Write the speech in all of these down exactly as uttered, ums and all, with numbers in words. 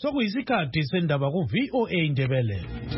Sokuyisikhathi sendaba ku V O A Indebele.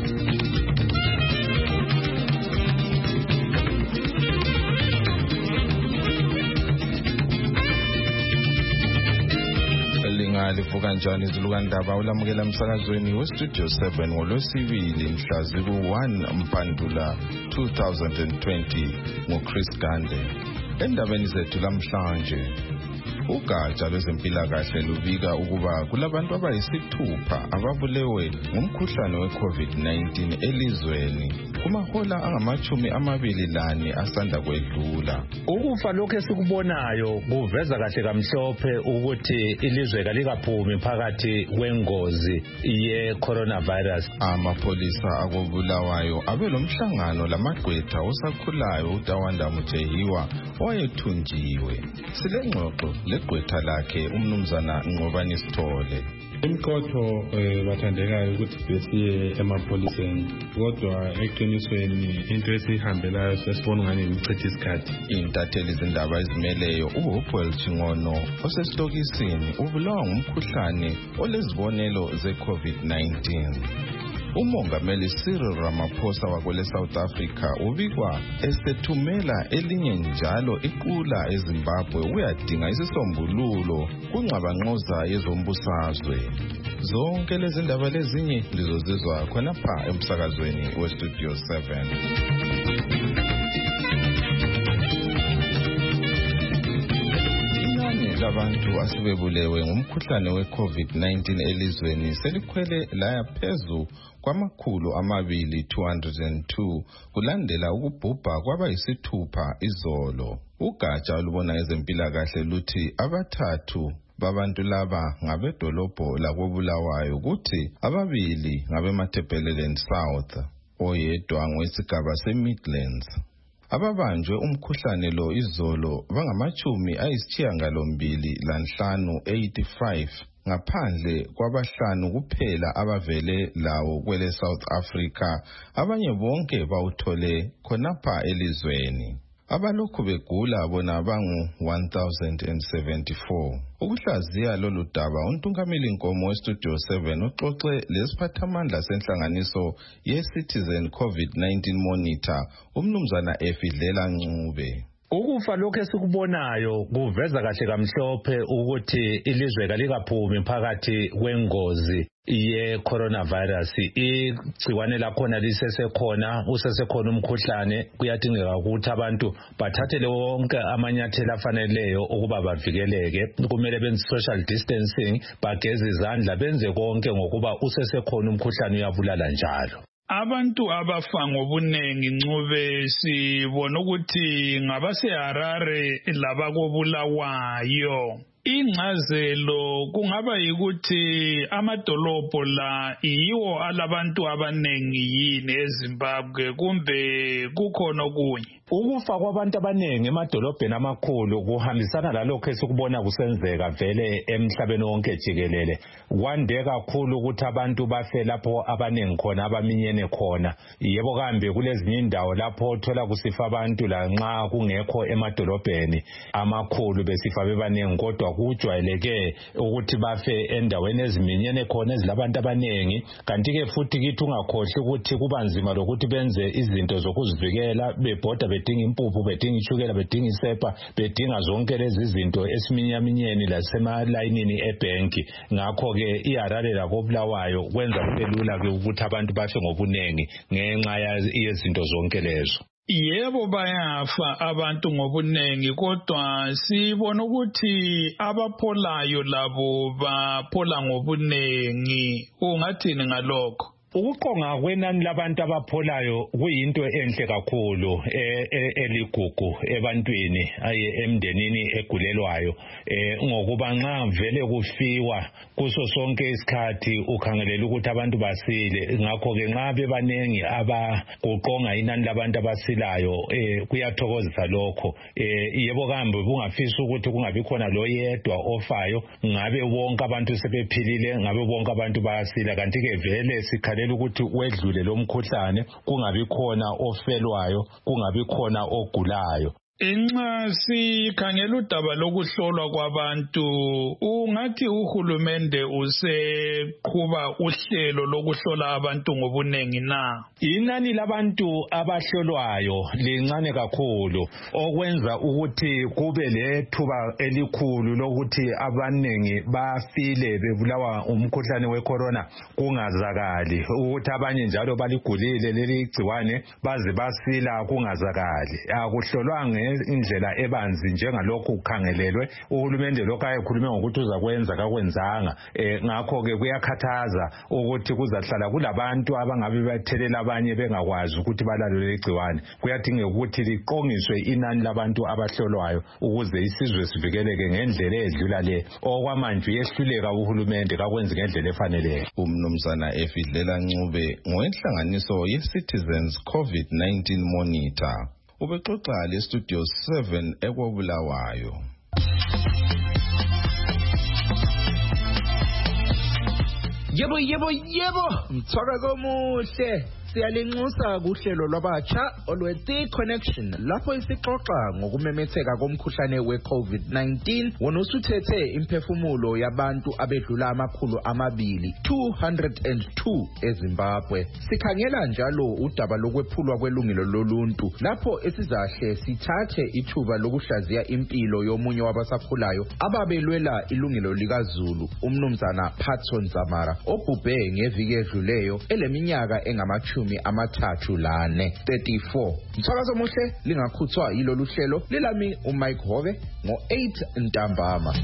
Livuka kanjani izilukandaba ulamukela emsakazweni we-Studio seven ngolwesibili mhla ziku-one Mpandula two thousand twenty ngoChris Gande. Endabeni zethu lamhlanje, ugatsha lwezempilakahle lubika ukuba kulabantu abayisithupha ababulewe ngumkhuhlane we-COVID nineteen elizweni kumahola angamachumi amabili lane asanda kwedlula. Ukufa lokho esikubonayo kuveza kahle kamhlophe ukuthi ilizwe kalikaphumi phakathi kwengozi ye-coronavirus. Amapolisa akobulawayo abelomhlangano lamagqwetha osakhulayo uTawanda Mujehiwa owayethunjiwe. Silengxoxo legqwetha lakhe umnumzana Nqobani Sithole. Imkhotho bathandekayo ukuthi besiye emapoliseni kodwa eqinisweni into esihambelayo sesibona ngani imichitha isikhathi. Intatheli izindaba ezimeleyo uHopewell Chingono osesitokisini ubulawa ngumkhuhlane olezibonelo ze-COVID nineteen. Umongameli Cyril Ramaphosa wakwele South Africa ubikwa esethumela elinye njalo iqula eZimbabwe uyadinga isisombululo kungcabanqoza yezombusazwe. Zonke lezi ndaba lezinye lizozizwa khonapha emsakazweni we-Studio seven. Abantu asebebulewe ngumkhuhlane we-COVID nineteen elizweni selikhwele laya phezu kwamakhulu amabili two hundred two kulandela ukubhubha kwabayisithupha izolo. Ugatsha olubona ezempilakahle luthi abathathu babantu laba ngabedolobho lakobulawayo kuthi ababili ngabemathebhelelen South, oyedwa ngowesigaba seMidlands. Ababanjwe umkhuhlane lo izolo bangamachumi ayisishiyagalombili lanhlanu eighty-five ngaphandle kwabahlanu kuphela abavele lawo kwele South Africa, abanye bonke bawuthole khonapha elizweni. Abalokhu begula bona bangu one thousand seventy-four. Ukuhlaziya lolu daba untungameli Nkomo we-Studio seven uxoxe lesiphathamandla senhlanganiso ye-Citizen COVID nineteen Monitor umnumzana Efidlela Ncube. Ukufa lokho esikubonayo kuveza kahle kamhlophe ukuthi ilizwe kalikaphumi phakathi kwengozi ye-coronavirus. Igciwane lakhona lisesekhona, usesekhona umkhuhlane. Kuyadingeka ukuthi abantu bathathele wonke amanyathelo afaneleyo ukuba bavikeleke. Kumele benze social distancing, bageze izandla, benze konke ngokuba usesekhona umkhuhlane uyabulala njalo. Abantu abafa ngobunengi Ncube sibona ukuthi ngabaseHarare labakobulawayo. Ingcazelo kungaba yikuthi amadolobho la yiwo alabantu abanengi yini eZimbabwe kumbe kukhona okunye. Ukufa kwabantu abanengi emadolobheni amakhulu kuhambisana lalokho esikubona kusenzeka vele emhlabeni wonke jikelele. Kwande kakhulu ukuthi abantu bafe lapho abanengi khona abaminyene khona. Yebo kambe kulezinye indawo lapho uthola kusifa abantu lanxa kungekho emadolobheni amakhulu besifa bebanengi, kodwa kujwayeleke ukuthi bafe endaweni eziminyene khona ezilabantu abanengi. Kanti ke futhi kithi ungakhohle ukuthi kubanzima lokuthi benze izinto zokuzivikela, bebhoda bedinga impuphu, bedinga ishukela, bedinga isepa, bedinga zonke lezi zinto esiminyaminyeni lasemalayinini ebhenki. Ngakho ke iHarare lakobulawayo kwenza kube lula ke ukuthi abantu bafe ngobunengi ngenxa yezinto zonke lezo. Yebo bayafa abantu ngobunengi, kodwa sibona ukuthi abapholayo labo baphola ngobunengi. Ungathini ngalokho? Ukuqonga kwenani labantu abapholayo kuyinto enhle kakhulu eligugu ebantwini aye emndenini egulelwayo, ngokuba nxa vele kufiwa kuso sonke isikhathi ukhangelela ukuthi abantu basile. Ngakho ke nxa bebanengi abakuqonga inani labantu abasilayo kuyathokozisa lokho. Yebo kambe bungafisa ukuthi kungabi khona lo yedwa ofayo, ngabe bonke abantu sebephilile, ngabe bonke abantu bayasila. Kanti ke vele sikhale ukuthi wedlule lo mkhuhlane kungabi khona ofelwayo, kungabi khona ogulayo. Inxa sikhangela udaba lokuhlolwa kwabantu ungathi uhulumende useqhuba uhlelo lokuhlola abantu ngobuningi na? Inani labantu abahlolwayo lincane kakhulu okwenza ukuthi kube lethuba elikhulu lokuthi abaningi bafile bebulawa umkhuhlane wecorona kungazakali, ukuthi abanye njalo baligulile leli gciwane baze basila kungazakali. Akuhlolwanga indlela ebanzi njengalokhu kukhangelelwe. Uhulumende lokho ayekhulume ngokuthi uzakwenza kakwenzanga. Eh ngakho ke kuyakhathaza ukuthi kuzahlala kulabantu abangabe bathelela abanye bengakwazi ukuthi balalo legciwane. Kuyadingeka ukuthi liqongiswe inani labantu abahlolwayo ukuze isizwe sivikeleke ngendlela edlula le. Okwamanje uyehluleka uhulumende kakwenzi ngendlela efaneleyo. Umnumzana Efidlela Ncube ngowenhlanganiso ye-Citizens COVID nineteen Monitor ubexoxa le studio seven ekwabulawayo. Yebo yebo yebo mthwaka komuhle siyalinxusa kuhlelo lwabatsha olwe-The Connection lapho isixoxa ngokumemetheka komkhuhlane we-COVID nineteen wona usuthethe imphefumulo yabantu abedlula amakhulu amabili two hundred two eZimbabwe. Sikhangela njalo udaba lokwephulwa kwelungelo loluntu lapho esizahle sithathe ithuba lokuhlaziya impilo yomunye wabasakhulayo ababelwela ilungelo likaZulu umnumzana Patson Zamara obhubhe ngeviki edluleyo eleminyaka engamachumi amathathu lane thirty-four. Mthakazo muhle lingakhuthwa yilolu hlelo lelami uMike Hove ngo eight ntambama.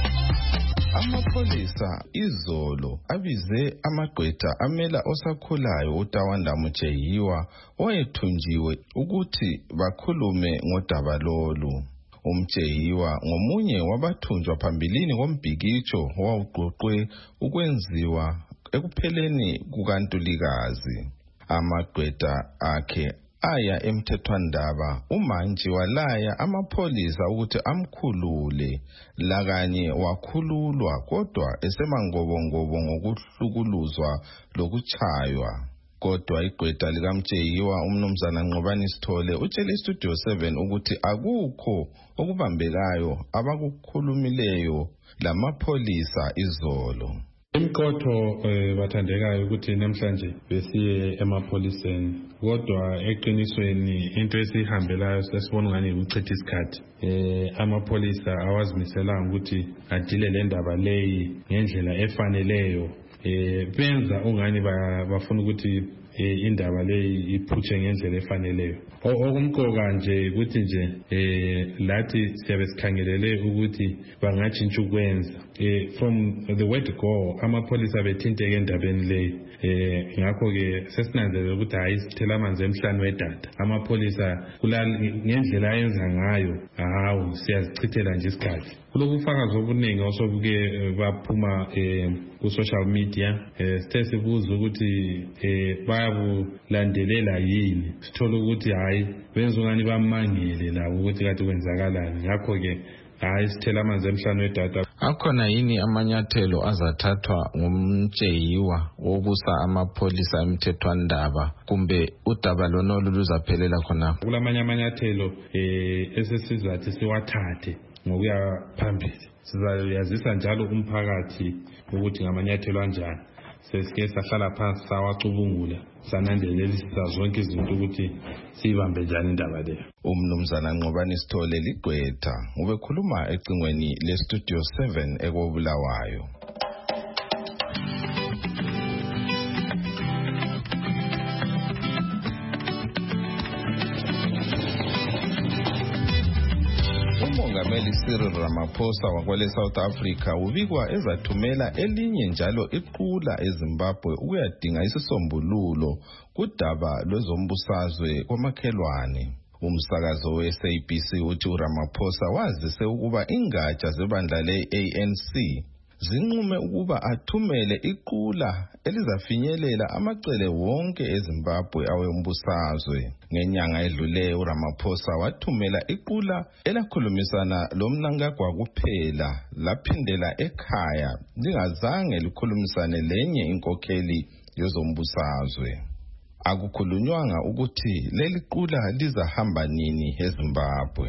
Amapolisa izolo abize amagqwetha amela osakhulayo uTawanda Mucheyiwa owayethunjiwe ukuthi bakhulume ngodaba lolu. Umcheyiwa ngomunye wabathunjwa phambilini kombhikicho owawuqoqwe ukwenziwa ekupheleni kukaNtulikazi. Amagqwetha akhe aya emthethwandaba umantshi walaya amapolisa ukuthi amkhulule lakanye wakhululwa kodwa esemangobongobo ngokuhlukuluzwa lokuchaywa. Kodwa igqwetha likaMcheyiwa umnumzana Nqobani Sithole utshele iStudio seven ukuthi akukho okubambekayo abakukhulumileyo lamapolisa izolo. Imkhotho bathandekayo ukuthi namhlanje besiye emapoliseni kodwa eqinisweni into esihambelayo sesibona ngani ukuchitha isikhathi. Eh amapolisa awazimiselanga ukuthi adile le ndaba leyi ngendlela efaneleyo. Eh benza ungani bafuna ukuthi indaba leyi iphutshe ngendlela efaneleyo. Okumqoka nje ukuthi nje eh lathi siyabe sikhangelele ukuthi bangatshintsha ukwenza. Eh from the word go amapolisa bethinteke endabeni leyi. Eh ngakho ke sesinanzele ukuthi hayi sithela amanzi emhlanje wedada. Amapolisa kula ngendlela ayenza ngayo hawu siyazichithela nje isikhathi. Kulokufakaza obuningi osobuke baphuma eh ku social media eh sithe sibuza ukuthi eh bayabulandelela yini. Sithola ukuthi hayi benza ngani bamangele labo ukuthi kade kwenzakalani. Ngakho ke hayi sithela amanzi emhlanje wedada. Akhona yini amanyathelo azathathwa ngumtsheyiwa wokusa amapolisa emthethwandaba kumbe udaba lonolu luzaphelela khona? Kulamanye amanyathelo eh esesizathi siwathathe ngokuya phambili. Sizayazisa njalo umphakathi ukuthi ngamanyathelo anjani. Sesike sahlala phansi sawacubungula sanandelelisa zonke izinto ukuthi sibambe njani indaba leyo. Umnumzana Nqobani Sithole ligqwetha ubekhuluma ecingweni le Studio seven ekobulawayo. uMongameli Cyril Ramaphosa wakwele South Africa ubikwa ezathumela elinye njalo iqula eZimbabwe ukuyadinga isisombululo kudaba lwezombusazwe kwamakhelwane. Umsakazo we-S A B C uthi uRamaphosa wazise ukuba ingatsha zebandla le-A N C zinqume ukuba athumele iqula elizafinyelela amacele wonke eZimbabwe awembusazwe. Ngenyanga edluleyo uRamaphosa wathumela iqula elakhulumisana lomnankagwa kuphela laphindela ekhaya lingazange likhulumisane lenye inkokheli yezombusazwe. akukhulunywanga ukuthi leli qula lizahamba nini eZimbabwe.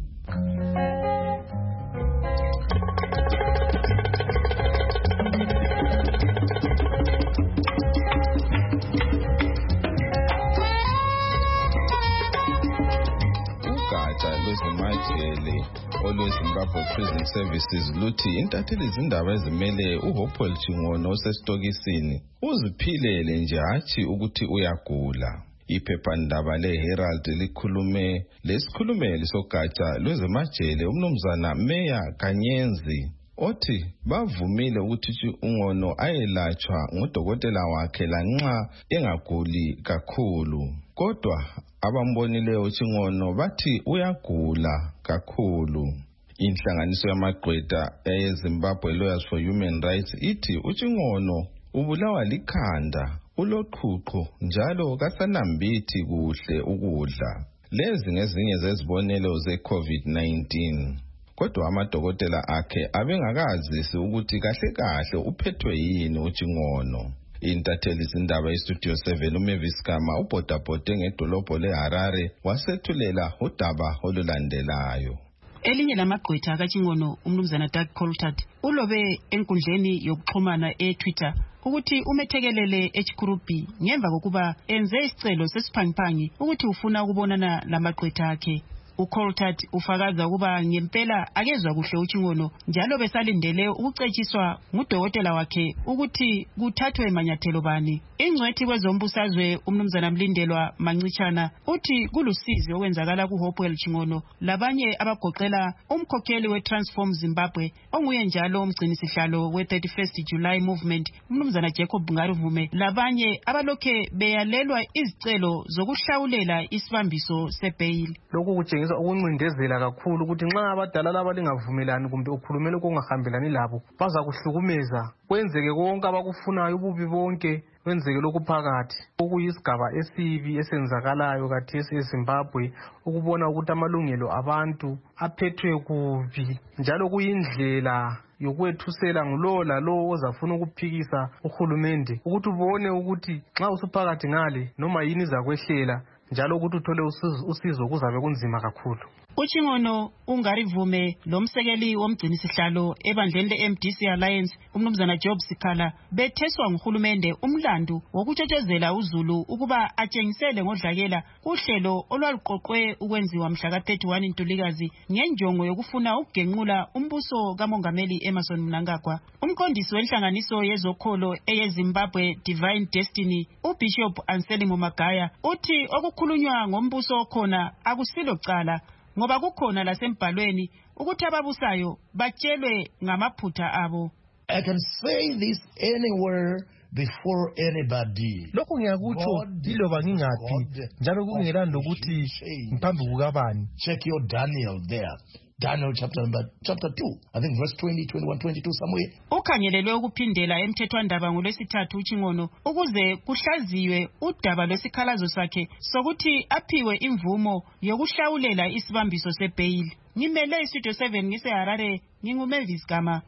lwezimajele olweZimbabwe Prison Services luthi intatheli izindaba ezimele uHopewell Chingono osesitokisini uziphilele nje hathi ukuthi uyagula. Iphephandaba leHerald likhulume lesikhulumeli sogatsha lwezemajele umnumzana Meya Kanyenzi othi bavumile ukuthi uNgono ayelatshwa ngudokotela wakhe lanxa engaguli kakhulu, kodwa abambonileyo uChingono bathi uyagula kakhulu. Inhlanganiso yamagqwetha eZimbabwe Lawyers for Human Rights ithi uChingono ubulawa likhanda, uloqhuqho njalo kasanambithi kuhle ukudla. Lezi ngezinye zezibonelo ze-COVID nineteen. Kodwa amadokotela akhe abengakazisi ukuthi kahle kahle uphethwe yini uChingono. Intatheli izindaba iStudio seven uMavis Gama ubhodabhode ngedolobho leHarare wasethulela udaba olulandelayo. Elinye lamagqwetha kaChingono umnumzana Doug Coltart ulobe enkundleni yokuxhumana eTwitter ukuthi umethekelele eChikurubi ngemva kokuba enze isicelo sesiphangiphangi ukuthi ufuna ukubonana lamagqwetha akhe. uColtart ufakaza ukuba ngempela akezwa kuhle uChingono njalo besalindele ukucetshiswa ngudokotela wakhe ukuthi kuthathwe manyathelo bani. Ingcwethi kwezombusazwe umnumzana Mlindelwa Mancitshana uthi kulusizi okwenzakala kuHopewell Chingono labanye abagoqela umkhokheli weTransform Zimbabwe onguye njalo umgcinisihlalo we-thirty-first July Movement umnumzana Jacob Ngaruvume labanye abalokhe beyalelwa izicelo zokuhlawulela isibambiso sebail. Lokhu ukuncindezela kakhulu ukuthi nxa abadala laba lingavumelani kumbe ukhulumela okungahambelani labo baza kuhlukumeza kwenzeke konke abakufunayo ububi bonke kwenzeke lokhu phakathi. Okuyisigaba esibi esenzakalayo kathesi eZimbabwe ukubona ukuthi amalungelo abantu aphethwe kubi njalo kuyindlela yokwethusela ngulowo lalowo ozafuna ukuphikisa uhulumende ukuthi ubone ukuthi nxa usuphakathi ngale noma yini izakwehlela njalo ukuthi uthole usizo kuzabe kunzima kakhulu. uChingono ungarivume lomsekeli womgcinisihlalo ebandleni le-M D C Alliance umnumzana Job Sikhala betheswa nguhulumende umlandu wokutshotshozela uZulu ukuba atshengisele ngodlakela uhlelo olwaluqoqwe ukwenziwa mhla ka thirty-one Ntulikazi ngenjongo yokufuna ukugenqula umbuso kamongameli Emmerson Mnangagwa. Umqondisi wenhlanganiso yezokholo eyeZimbabwe Divine Destiny uBishop Anselmo Magaya uthi okukhulunywa ngombuso okhona akusilo cala ngoba kukhona lasembhalweni ukuthi ababusayo batshelwe ngamaphutha abo. I can say this anywhere before anybody. Lokho ngiyakutsho iloba ngingaphi njalo kungelando ukuthi ngiphambi kukabani. Check your Daniel there. Daniel chapter number chapter two, I think verse twenty, twenty-one, twenty-two somewhere. Ukhangelelwe ukuphindela emthethwandaba ngolwesithathu uChingono ukuze kuhlaziwe udaba lwesikhalazo sakhe sokuthi aphiwe imvumo yokuhlawulela isibambiso sebail. Ngimele iStudio seven ngiseHarare nginguMavis Gama.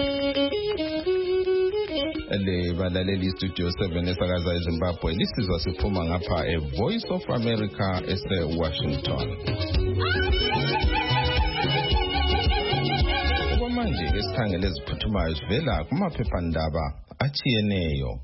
Le balaleli iStudio seven esakaza eZimbabwe lisizwa siphuma ngapha eVoice of America eseWashington. Manje esikhangele eziphuthumayo sivela kumaphephandaba achiyeneyo.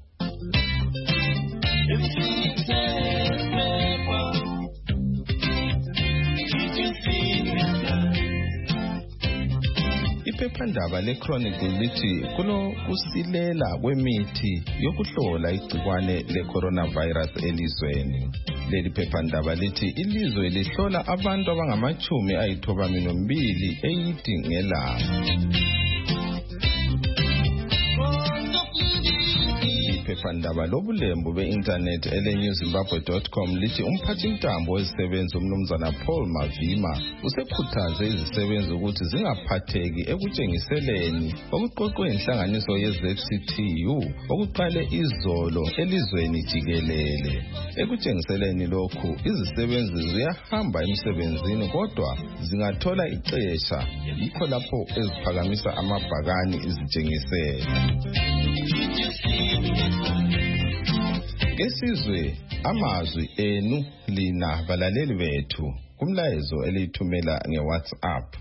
Iphephandaba leChronicle lithi kulo kusilela kwemithi yokuhlola igcikwane leCoronavirus elizweni. Leli phephandaba lithi ilizwe lihlola abantu abangamachumi ayithoba nombili eighty ngelanga. Iphephandaba lobulembu be-internet ele new zimbabwe dot com lithi umphathintambo wezisebenzi umnumzana Paul Mavima usekhuthaze izisebenzi ukuthi zingaphatheki ekutshengiseleni okuqoqwe inhlanganiso ye-Z C T U okuqale izolo elizweni jikelele. Ekutshengiseleni lokhu izisebenzi ziyahamba emsebenzini kodwa zingathola ixesha yikho lapho eziphakamisa amabhakani izitshengisela. Kesizwe amazwi enu lina balaleli bethu kumlayezo elithumela ngeWhatsApp.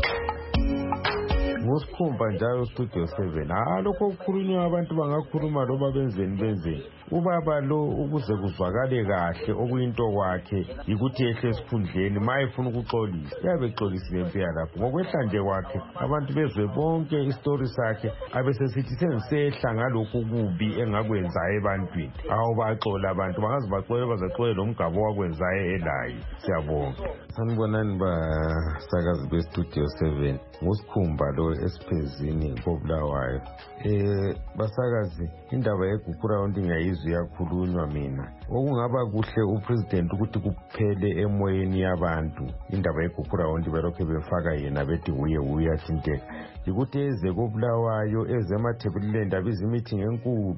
Ngosikhumba njalo studio seven. Ah lokho kukhulunywa abantu bangakhuluma loba benzeni benzeni. Ubaba lo ukuze kuzwakale kahle okuyinto kwakhe ukuthi ehle esikhundleni mayefuna ukuxolisa. Yabe exolisile impela lapho. Ngokwehla nje kwakhe abantu bezwe bonke istory sakhe abesesithi sengisehla ngalokho kubi engakwenzayo ebantwini. Awu baxola abantu bangazi baxola bazaxola lomgabo wakwenzayo elayi. Siyabonga. Sanibonani ba sakazi be studio seven. Ngosikhumba lo esiphezini koBulawayo. Eh basakazi indaba yeGuphura onke ngiyayizwa yakhulunywa mina. Okungaba kuhle upresident ukuthi kuphele emoyeni yabantu indaba yeGuphura onke belokhe befaka yena bethi uye uyathinteka. Ukuthi eze koBulawayo eze emathebuleni indaba izimeeting enkulu.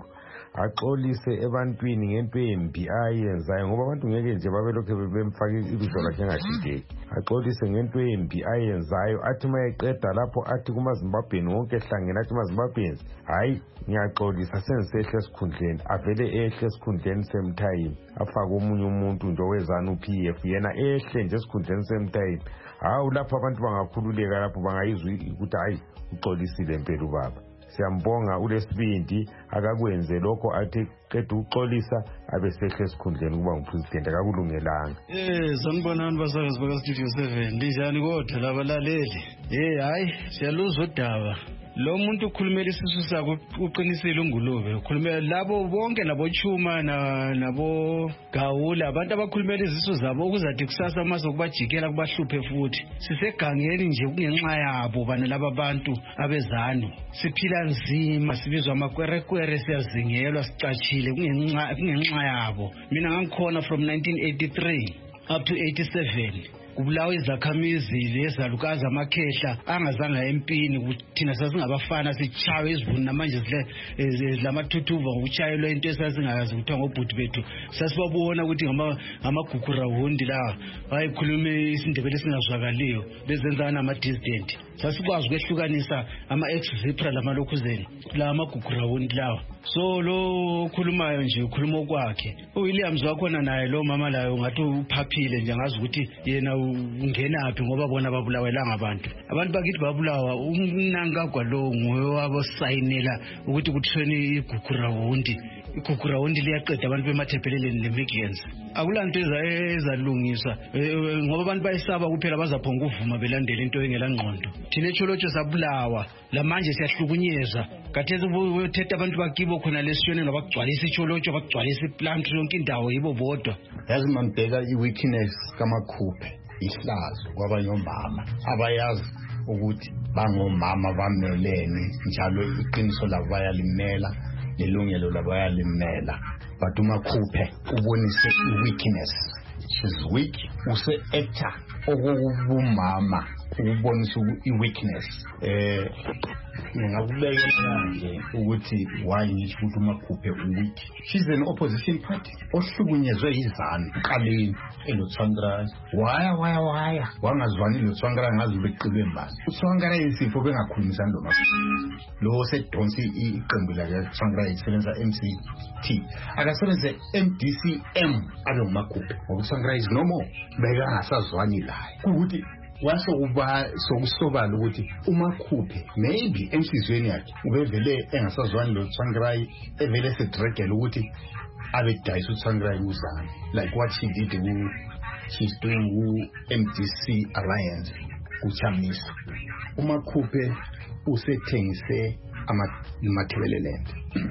Axolise ebantwini ngento embi ayenzayo ngoba abantu ngeke nje babelokhe bemfaka ibizo lakhe engathinteki. Axolise ngento embi ayenzayo athi mayeqeda lapho athi kumaZimbabweni wonke ehlangene athi maZimbabweni hayi ngiyaxolisa sengisehle esikhundleni avele ehle esikhundleni semtime afaka omunye umuntu nje owezana uP F yena ehle nje esikhundleni semtime. Hawu lapho abantu bangakhululeka lapho bangayizwa ukuthi hayi uxolisile impela ubaba. Siyambonga ulesibindi akakwenze lokho athi qeda ukuxolisa abesehle esikhundleni kuba ngupresident akakulungelanga. Eh sanibonani basakazi baka Studio seven ndijani kodwa labalaleli. Eh hayi siyaluzwa udaba. Lo muntu ukhulumela isisu sakhe uqinisile ungulube ukhulumela labo bonke nabo Chuma na nabo Gawula abantu abakhulumela izisu zabo ukuzathi kusasa mase kubajikela kubahluphe futhi sisegangeni nje kungenxa yabo bana laba bantu abezani siphila nzima sibizwa amakwerekwere siyazingelwa sicachile kungenxa kungenxa yabo mina ngangikhona from nineteen eighty-three up to eighty-seven. Kubulawa izakhamizi lezalukazi amakhehla angazanga empini kuthina sasingabafana sichawe izivuni namanje zile lamathuthuva ngokuchayelwa into esasingayazi ukuthi ngobhuti bethu sasibabona ukuthi ngama ngamagukhura wondi la bayikhulume isindebele singazwakaliyo bezenzana ama dissident sasikwazi ukwehlukanisa ama ex-zipra lamalokhuzeni la amagukhura wondi lawa. So lo khulumayo nje ukhuluma kwakhe uWilliams wakhona naye lo mama layo ngathi uphaphile nje ngazi ukuthi yena ungenaphi ngoba bona babulawelanga abantu abantu bakithi babulawa umnankagwa lo nguye wabo sayinela ukuthi kutheni iGukhura wondi iGukhura wondi liyaqeda abantu bemathebheleleni leMidlands akulanto ezalungiswa ngoba abantu bayisaba kuphela bazaphonga ukuvuma belandela into engelangqondo thina echolotsho sabulawa lamanje siyahlukunyezwa katheze uthethe abantu bakibo khona lesiyone ngabagcwalisa icholotho bagcwalisa iplant yonke indawo yibo bodwa. Yazi mambheka iweakness kaMakhuphe ihlazo kwabanye omama abayazi ukuthi bangomama bamelene njalo iqiniso labo bayalimela nelungelo labo bayalimela but uMakhuphe ubonise iweakness. She's weak use actor okubumama ukubonisa iweakness. eh ngingakubeka nje ukuthi why ngisho ukuthi uMakhuphe uweak. She's an opposition party ohlukunyezwe izanu qaleni eloTsvangirai waya waya waya wangazwani loTsvangirai ngazi beqilwe mbani uTsvangirai isifo bengakhulumisani lo Makhuphe lo sedonsi iqembu la loTsvangirai isebenza M C T akasebenze M D C M abe uMakhuphe ngoba uTsvangirai is no more beka ngasazwani laye ukuthi waso kuba sokusobala ukuthi uMakhuphe maybe emsizweni yakhe ubevele engasazwani lo Tsvangirai evele sedregela ukuthi abe dayisa uTsvangirai uzana like what she did with she's doing with M D C Alliance kuChamisa. uMakhuphe usethengise amathebelelende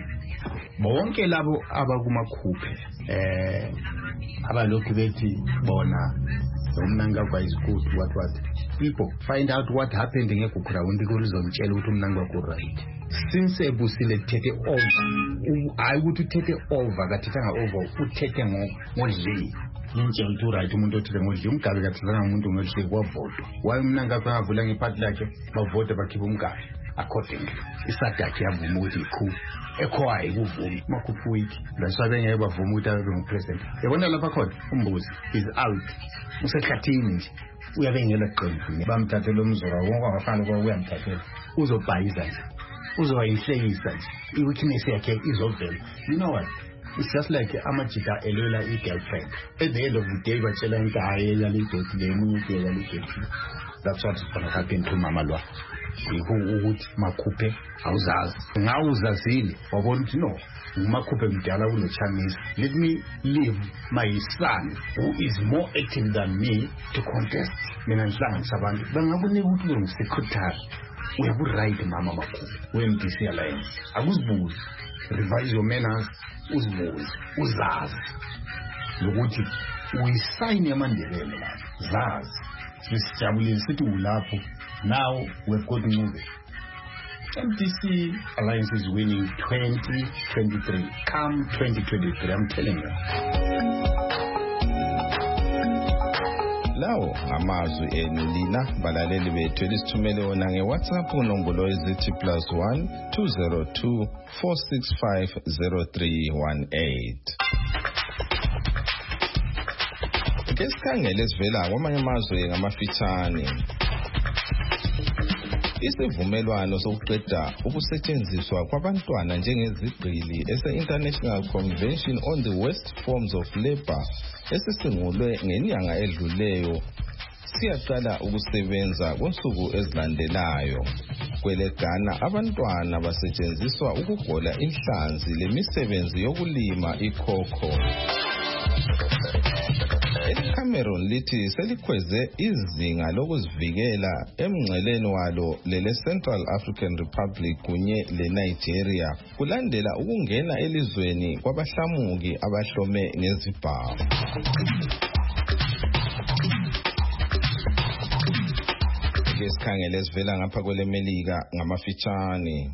bonke labo abakuMakhuphe eh abalokhu bethi bona umnankagwa is good what what people find out what happened ngeGukhura wondi kulizomtshela ukuthi umnankagwa right since ebusile thethe over hayi ukuthi uthethe over kathethanga over uthethe ngodli intshe uthi right umuntu othethe ngodli umgabe kathethanga umuntu ngodli kwavoto waye umnankagwa avula ngephathi lakhe bavote bakhipha umgabe according isadakhe yavuma ukuthi ikhu ekhowayi kuvuma Makhuphe wiki laswabe ngeke bavuma ukuthi abe ngupresident. Yabona lapha khona umbuzi is out usehlathini nje uyabengela qembu bamthathela umzora wonke abafana kwa uyamthathela uzobhayiza nje uzowayihlekisa nje iweakness yakhe izovela. You know what It's just like amajita elwela i-girlfriend. At the end of the day, batshela into hayi yalidoti lemuntu yalidoti. That's what is going to happen to Mama Lwa. Yikho ukuthi makhuphe awuzazi. Ngawuzazile wabona ukuthi no. Makhuphe mdala unoChamisa. Let me leave my son who is more active than me to contest. Mina nhlanganisa abantu. Bangakunika ukuthi ungumsecretary. Uyakuride mama makhuphe. We-M D C Alliance. Akuzibuzi. Revise your manners. Uzibuzi. Uzazi. Lokuthi uyisayine amandebele la. Zazi. Sisijabulile sithi ulapho. Now we've got to move it. M D C Alliance is winning twenty twenty-three. Come twenty twenty-three, I'm telling you. Lawo amazwi enu lina balaleli bethu elisithumele wona ngeWhatsApp unombolo ezithi plus one two zero two four six five zero three one eight. Ke sikhangele sivela kwamanye amazwe ngamafitshane. Isivumelwano sokuqeda ukusetshenziswa kwabantwana njengezigqili ese-International Convention on the Worst Forms of Labour esisungulwe ngenyanga edluleyo siyaqala ukusebenza kwensuku ezilandelayo. Kwele Ghana abantwana basetshenziswa ukugola inhlanzi lemisebenzi yokulima ikhokho. Cameroon lithi selikhweze izinga lokuzivikela emngceleni walo lele Central African Republic kunye le Nigeria kulandela ukungena elizweni kwabahlamuki abahlome ngezibhawu. Ngesikhangele sivela ngapha kwele Melika ngamafitshane.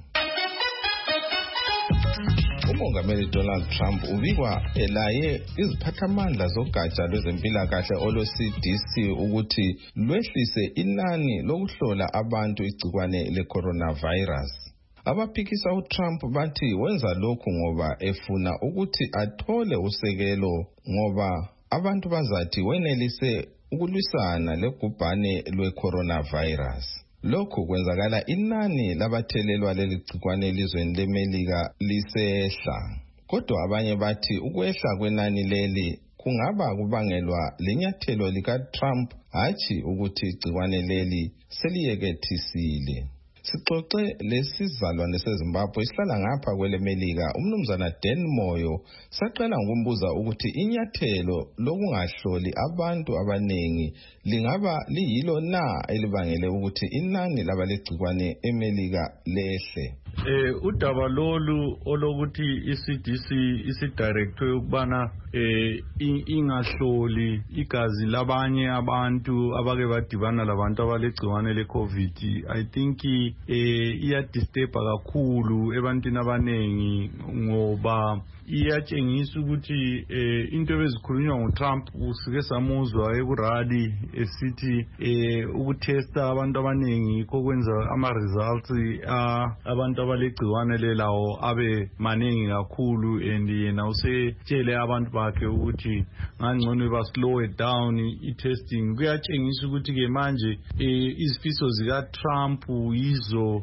uMongameli Donald Trump ubikwa elaye iziphathamandla zogatsha lwezempilakahle olo-C D C ukuthi lwehlise inani lokuhlola abantu igcikwane le-coronavirus. Abaphikisa uTrump bathi wenza lokhu ngoba efuna ukuthi athole usekelo ngoba abantu bazathi wenelise ukulwisana legubhane lwe-coronavirus. Lokhu kwenzakala inani labathelelwa leli gcikwane elizweni leMelika lisehla. Kodwa abanye bathi ukwehla kwenani leli kungaba kubangelwa lenyathelo likaTrump hatshi ukuthi igcikwane leli seliyekethisile. Sixoxe lesizalwane seZimbabwe isihlala ngapha kwele Melika umnumzana Dan Moyo saqala ngokumbuza ukuthi inyathelo lokungahloli abantu abanengi lingaba liyilo na elibangele ukuthi inani labalegcikwane eMelika lehle. Eh udaba lolu olokuthi i-C D C isidirector ukubana eh ingahloli igazi labanye abantu abake badibana labantu abalegcikwane leCovid. I think eh iyadisturba kakhulu ebantwini abanengi ngoba iyatshengisa ukuthi eh into ebezikhulunywa nguTrump usike samuzwa ekurally esithi eh ukutesta abantu abanengi kokwenza ama results abantu abalegciwane lelawo abe maningi kakhulu and yena usetshele abantu bakhe ukuthi ngangcono ba slow it down i-testing. Kuyatshengisa ukuthi ke manje izifiso zika Trump yizo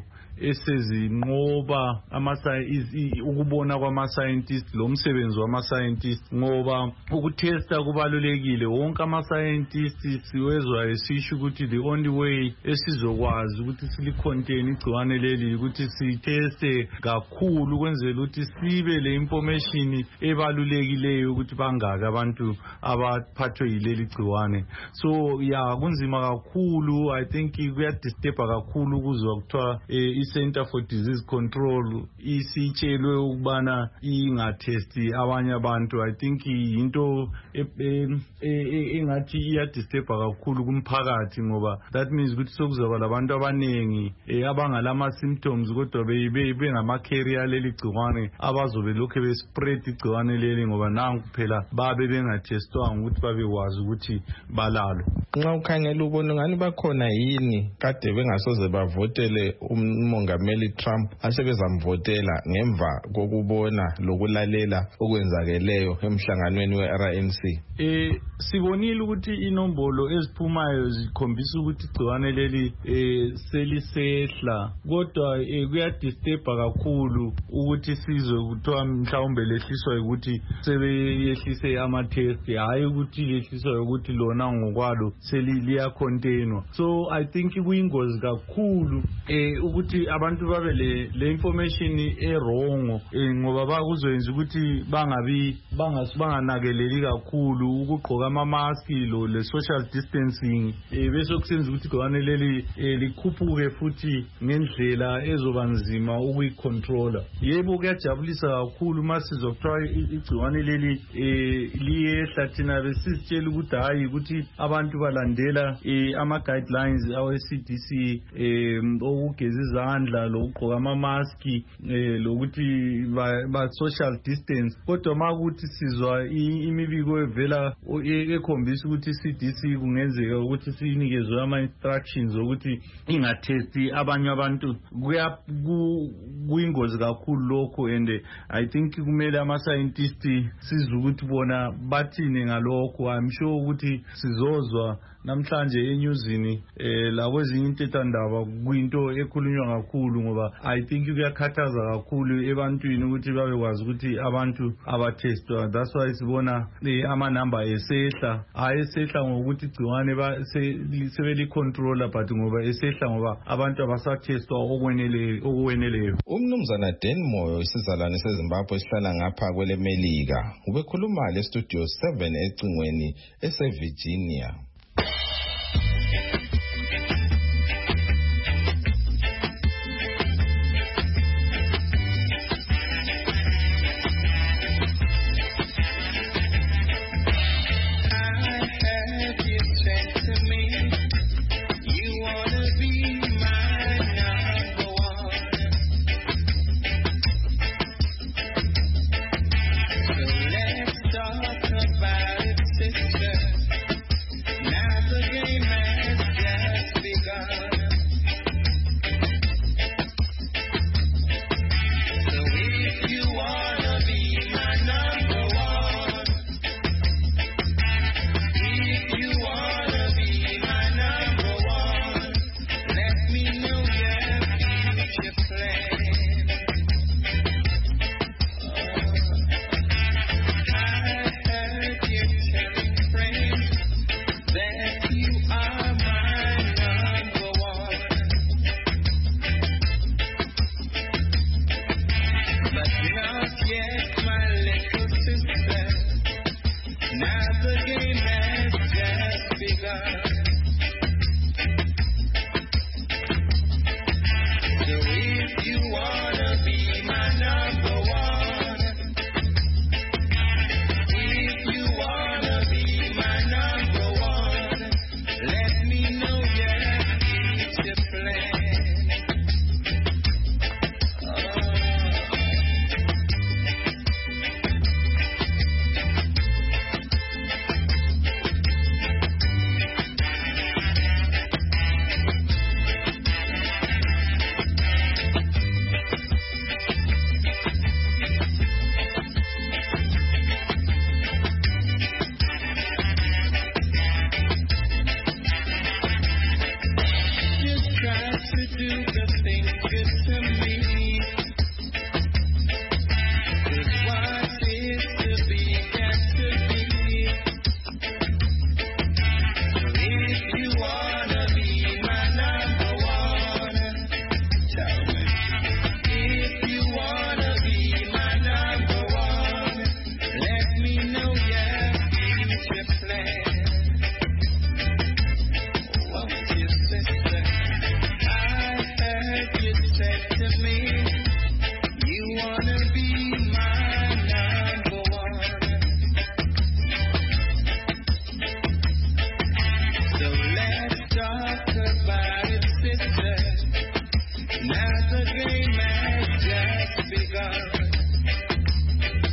esezinqoba ukubona kwama-scientist lo msebenzi wama-scientist ngoba ukutesta kubalulekile. Wonke ama-scientist siwezwa esisho ukuthi the only way esizokwazi ukuthi silicontain igciwane leli ukuthi siteste kakhulu ukwenzela ukuthi sibe le information ebalulekileyo ukuthi bangaki abantu abaphathwe yileli gciwane. So ya kunzima kakhulu. I think kuyadisturba kakhulu ukuzwa kuthiwa i-Center for Disease Control isitshelwe ukubana ingatesti abanye abantu. I think into engathi iyadisturba kakhulu kumphakathi ngoba that means ukuthi sokuzaba labantu abanengi abangalama symptoms kodwa bengama carrier leli gciwane abazobe lokho bespread igciwane leli ngoba nangu phela babe bengatestwanga ukuthi babekwazi ukuthi balalo. Nxa ukhangela ubona ngani bakhona yini kade bengasoze bavotele umongameli Trump asebezamvotela ngemva kokubona lokulalela okwenzakeleyo emhlanganweni we-R N C. Eh sibonile ukuthi inombolo eziphumayo zikhombisa ukuthi igciwane leli eh selisehla, kodwa kuyadisturba kakhulu ukuthi sizwe kuthiwa mhlawumbe lehliswa ukuthi sebeyehlise ama-test, hayi ukuthi lehliswa ukuthi lona ngokwalo seliliya containwa. So I think kuyingozi kakhulu eh ukuthi abantu babe le, le information e-wrong eh, ngoba bakuzwenza ukuthi bangabi banganakeleli kakhulu ukugqoka ama-mask lo le social distancing eh bese kusenza ukuthi igciwane leli eh, likhuphuke futhi ngendlela ezoba nzima ukuyicontrola. Yebo kuyajabulisa kakhulu masizwa kuthiwa igciwane leli eh liyehla, thina besizitshela ukuthi hayi ukuthi abantu balandela eh, ama guidelines awe C D C eh okugeza izandla lokugqoka ama-mask eh lokuthi ba, ba social distance, kodwa makuthi sizwa imibiko evela ekhombisa ukuthi C D C kungenzeka ukuthi sinikezwe ama-instructions ukuthi ingathesti abanye abantu, kuyingozi kakhulu lokho. And I think kumele ama-scientists sizwe ukuthi bona bathini ngalokho. I'm sure ukuthi sizozwa namhlanje enyuzini eh lakwezinye intethandaba kuyinto ekhulunywa kakhulu, ngoba I think kuyakhathaza kakhulu ebantwini ukuthi babekwazi ukuthi abantu abatestwa. That's why sibona eh, ama number esehla, hayi esehla ngokuthi igciwane sebeli controller, but ngoba esehla ngoba abantu abasatestwa okweneleyo okweneleyo. Umnumzana Dan Moyo isizalwane seZimbabwe esihlala ngapha kwele Melika ubekhuluma le studio seven ecingweni ese Virginia.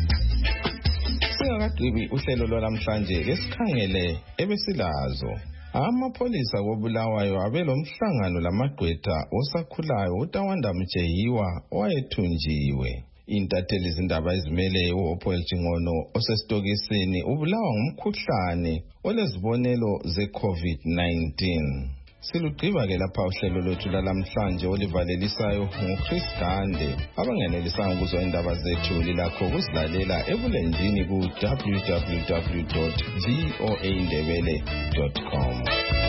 uhlelo lwalamhlanje lesikhangele ebesilazo Amapholisa koBulawayo abelomhlangano lamagqwetha osakhulayo uTawanda Mjeyiwa owayethunjiwe. Intatheli izindaba ezimele uHopewell Chingono osesitokisini ubulawa ngumkhuhlane olezibonelo ze-COVID nineteen. Silugqiba ke lapha uhlelo lwethu lalamhlanje olivalelisayo nguChris Gande. Abangenelisanga ukuzwa indaba zethu lilakho ukusilalela ebulenjini ku w w w dot v o a ndebele dot com.